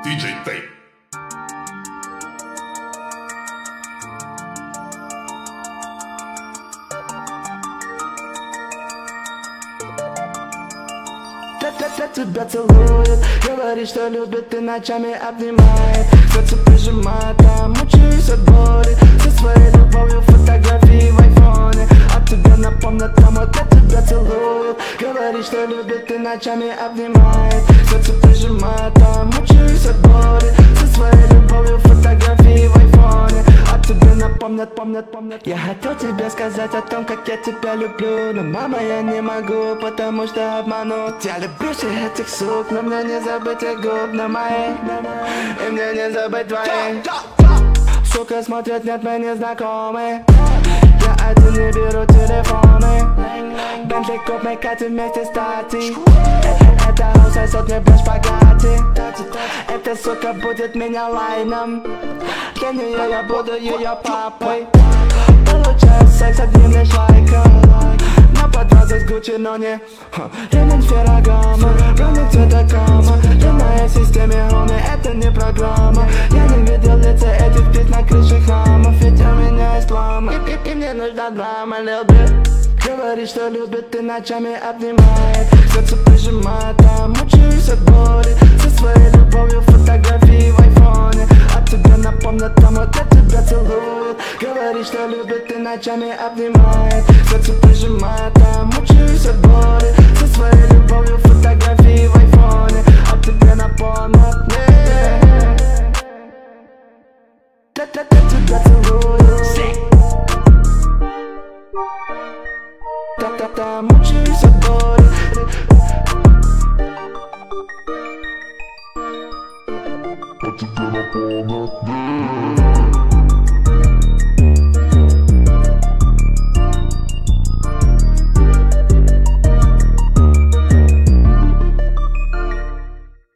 DJ Tape. Тебя целует, говорит, что любит и ночами обнимает. Сердце прижимает, а мучаюсь от боли. Со своей любовью фотографии в айфоне. А тебе напомнят, там вот я тебя целует. Говорит, что любит и ночами обнимает. Сердце прижимает, а мучаюсь от боли. Со своей любовью фотографии в айфоне. А тебе напомнят, помнят. Я хотел тебе сказать о том, как я тебя люблю. Но мама, я не могу, потому что обманут. Я люблю всех этих сук, но мне не забыть их губ на моих. И мне не забыть твоих. Сука смотрят, нет, мы не знакомы. Я один не беру телефоны. Бентли купный, Катя вместе с Тати. Это хаус сосет мне без шпагати. Эта сука будет меня лайном. Для нее я буду ее папой. Получаю секс одним лишь лайком. На подвозах с Гуччи, но не ремень Феррагамо. Броник цвета кама. В моей системе, homie, это не программа. Я не видел лица этих птиц на крыше хамов. Ведь у меня есть плама. И мне нужна драма, little bit. Говорит, что любит и ночами обнимает. Сердце прижимает, а мучаюсь от боли. Со своей любовью фотографии в айфоне. А тебе напомнят, там вот я тебя целует. Говорит, что любит и ночами обнимает. Сердце прижимает, а мучаюсь от боли. Со своей любовью фотографии в айфоне. А тебе напомнят, я тебя целую. Та-та-та, мучаюсь от боли. А тебе напомнят,